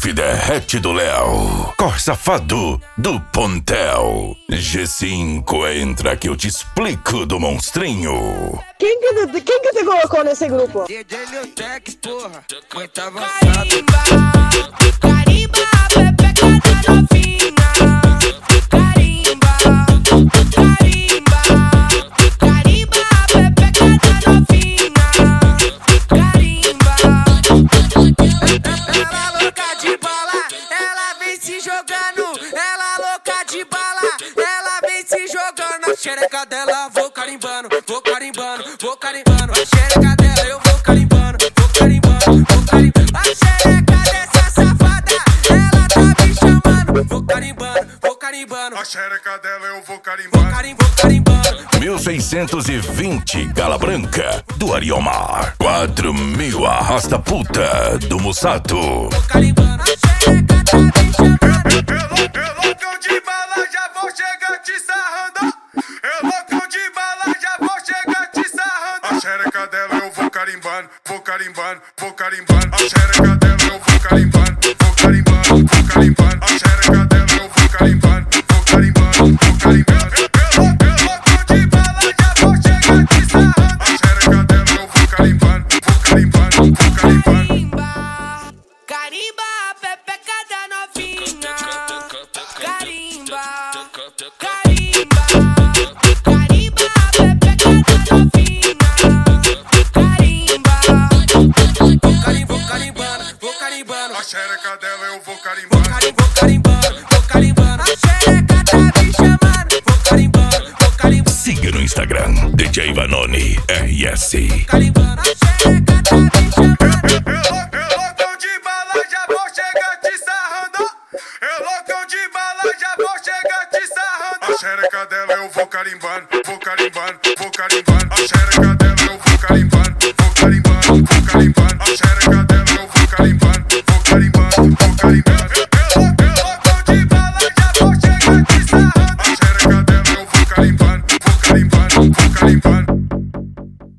Derrete do Léo, Cor Safado do Pontel. G5, entra que eu te explico do monstrinho. Quem que você colocou nesse grupo? DJ Leotec, porra, muito avançado. Carimba, pepeca da novinha. Carimba, carimba, carimba, pepeca da novinha. Carimba. Ela louca de bala, ela vem se jogando. Ela louca de bala, ela vem se jogando. A xereca dela, vou carimbando, vou carimbando, vou carimbando. A xereca dela, eu vou carimbando, vou carimbando, vou carimbando. A xereca dessa safada, ela tá me chamando. Vou carimbando, vou carimbando. A xereca dela eu vou carimbando. Vou carimbando. 1620, Gala Branca do Ariomar. 4000, Arrasta Puta do Mussato. Vou carimbando. A xereca tá me chamando. Eu loucão de bala, já vou chegar te sarrando. Eu loucão de bala, já vou chegar te sarrando. A xereca dela eu vou carimbando, vou carimbando, vou carimbando. A xereca dela eu vou carimbando, vou carimbando, vou carimbando. A xereca dela eu vou carimbando, vou carimbando, vou carimbando. Eu loucão de bala, já vou chegar te sarrando. A xereca dela eu vou carimbando, vou carimbando, vou carimbando. Carimba, pepeca da novinha. Carimba, carimba, carimba, pepeca da novinha. Carimba. Vou carimbando, vou carimbando. A xereca dela eu vou carimbando. Vou carimbando, vou carimbando. A xereca tá me chamando. Vou carimbando, vou carimbando. Siga no Instagram, DJ Vanoni RS. Carimbando, a xereca tá me chamando. Eu loucão de bala, já vou chegar te sarrando. Eu loucão de bala, já vou chegar te sarrando. A xereca dela eu vou carimbando, vou carimbando, vou carimbando. A xereca dela